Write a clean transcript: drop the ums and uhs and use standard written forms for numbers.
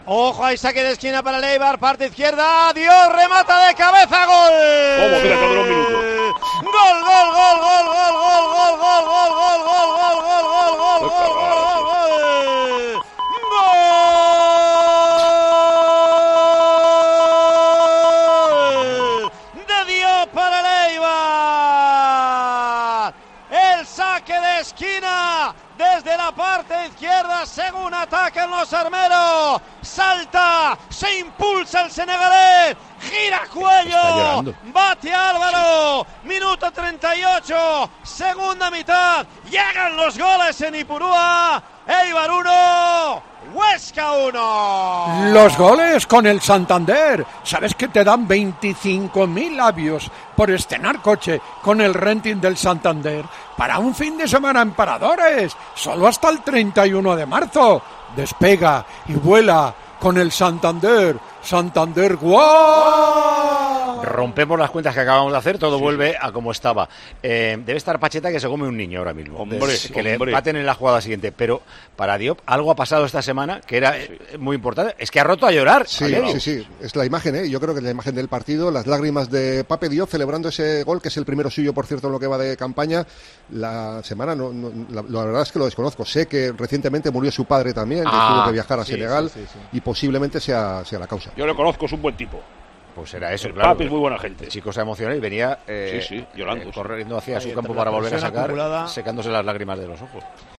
Ojo, hay saque de esquina para el Eibar, parte izquierda, Dios, remata de cabeza, gol. ¿Cómo? Mira, todos los minutos. Gol, gol, gol, gol, gol, gol, gol, gol, gol, gol, gol, gol, gol, gol, gol, gol, gol, gol. Gol de Dios para el Eibar. El saque de esquina desde la parte izquierda, según atacan los armeros. Salta, se impulsa el senegalés, gira cuello, bate Álvaro, minuto 38, segunda mitad, llegan los goles en Ipurúa. Eibar 1, Huesca 1. Los goles con el Santander. ¿Sabes que te dan 25.000 labios por estrenar coche con el renting del Santander? Para un fin de semana en Paradores, solo hasta el 31 de marzo. Despega y vuela con el Santander. Santander, ¡guau! Rompemos las cuentas que acabamos de hacer, todo vuelve a como estaba. Debe estar Pacheta que se come un niño ahora mismo. Hombre, que le baten en la jugada siguiente. Pero para Diop algo ha pasado esta semana que era muy importante. Es que ha roto a llorar. Sí. Es la imagen, yo creo que es la imagen del partido. Las lágrimas de Pape Diop celebrando ese gol, que es el primero suyo, por cierto, en lo que va de campaña. La semana, la verdad es que lo desconozco. Sé que recientemente murió su padre también, que tuvo que viajar a Senegal, y posiblemente sea la causa. Yo le conozco, es un buen tipo. Pues era eso, el claro. Papi es muy buena gente. El chico se emocionó y venía llorando, corriendo hacia su campo para volver a sacar, secándose las lágrimas de los ojos.